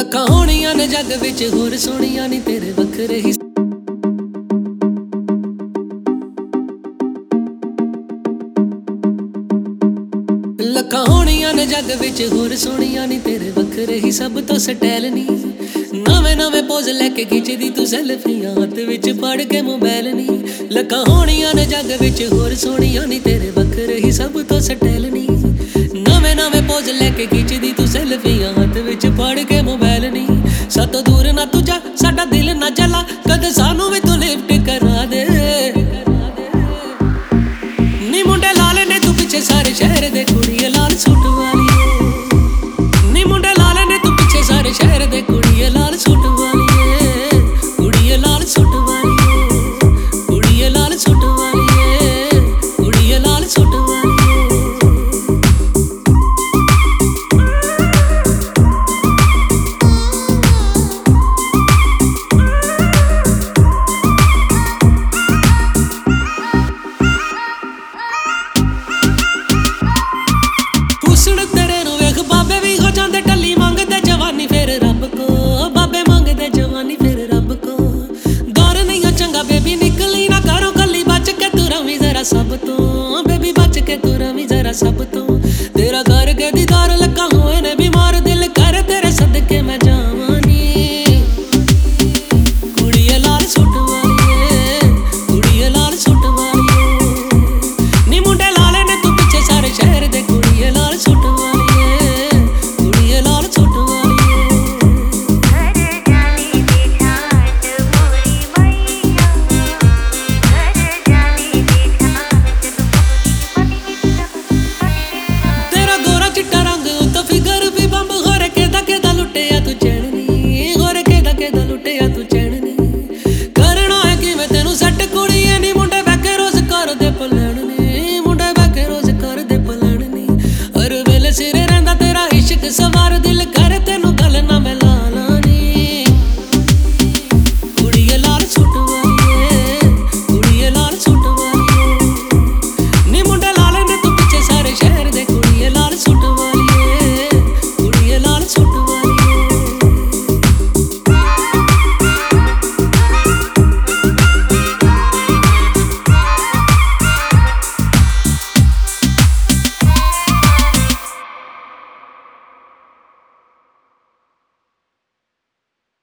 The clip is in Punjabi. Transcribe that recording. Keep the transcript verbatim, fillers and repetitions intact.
ਲੱਖਾਂ ਹੋਣੀਆਂ ਨੇ ਜੱਗ ਵਿੱਚ ਹੋਰ ਸੋਹਣੀਆਂ ਨੀ ਤੇਰੇ ਵੱਖਰੇ ਹੀ। ਲੱਖਾਂ ਹੋਣੀਆਂ ਨੇ ਜੱਗ ਵਿੱਚ ਹੋਰ ਸੋਹਣੀਆਂ ਨੀ ਤੇਰੇ ਵੱਖਰੇ ਹੀ। ਸਭ ਤੋਂ ਸਟਾਈਲ ਨੀ ਨਵੇਂ ਨਵੇਂ ਪੋਜ਼ ਲੈ ਕੇ ਖਿੱਚਦੀ ਤੂੰ ਸੈਲਫੀਆਂ, ਹੱਥ ਵਿੱਚ ਫੜ ਕੇ ਮੋਬਾਈਲ ਨੀ। ਲੱਖਾਂ ਹੋਣੀਆਂ ਨੇ ਜੱਗ ਵਿੱਚ ਹੋਰ ਸੋਹਣੀਆਂ ਨੀ ਤੇਰੇ ਵੱਖਰੇ ਹੀ। ਸਭ ਤੋਂ ਸਟਾਈਲ ਨੀ ਨਵੇਂ ਨਵੇਂ ਪੋਜ਼ ਲੈ ਕੇ ਖਿੱਚਦੀ ਤੂੰ ਸੈਲਫੀਆਂ, ਹੱਥ ਵਿੱਚ ਫੜ ਕੇ ਮੋਬਾਈਲ ਨੀ। ਸਾਤੋਂ ਦੂਰ ਨਾ ਤੂੰ ਜਾ, ਸਾਡਾ ਦਿਲ ਨਾ ਜਲਾ, ਕਦੇ ਸਾਨੂੰ ਵੀ ਤੂੰ ਲਿਫਟ ਕਰਾ ਦੇ। ਨੀ ਮੁੰਡੇ ਲਾਲੇ ਨੇ ਤੂੰ ਪਿੱਛੇ ਸਾਰੇ ਸ਼ਹਿਰ ਦੇ, ਕੁੜੀਏ ਲਾਲ ਸੂਟ ਵਾਲੀਏ। ਨੀ ਮੁੰਡੇ ਲਾਲੇ ਨੇ ਤੂੰ ਪਿੱਛੇ ਸਾਰੇ ਸ਼ਹਿਰ ਦੇ, ਕੁੜੀਏ ਲਾਲ ਸੂਟ ਵਾਲੀਏ। ਕੁੜੀਏ ਲਾਲ ਸੂਟ ਵਾਲੀਏ, ਕੁੜੀਏ ਲਾਲ ਸੂਟ ਵਾਲੀਏ, ਕੁੜੀਏ ਲਾਲ ਸੂਟ ਵਾਲੀਏ। ਹੁਸਨ ਤੇਰੇ ਨੂੰ ਵੇਖ ਬਾਬੇ ਵੀ ਹੋ ਜਾਂਦੇ ਟੱਲੀ, ਮੰਗਦੇ ਜਵਾਨੀ ਫਿਰ ਰੱਬ ਕੋ। ਬਾਬੇ ਮੰਗਦੇ ਜਵਾਨੀ ਫਿਰ ਰੱਬ ਕੋ। ਦੌਰ ਨਹੀਂ ਚੰਗਾ ਬੇਬੀ ਨਿਕਲੀ ਨਾ ਘਰੋਂ ਕੱਲੀ, ਬਚ ਕੇ ਤੂੰ ਰਵੀਂ ਜ਼ਰਾ ਸਭ ਤੋਂ। ਬੇਬੀ ਬਚ ਕੇ ਤੂੰ ਰਵੀਂ ਜ਼ਰਾ ਸਭ ਤੋਂ।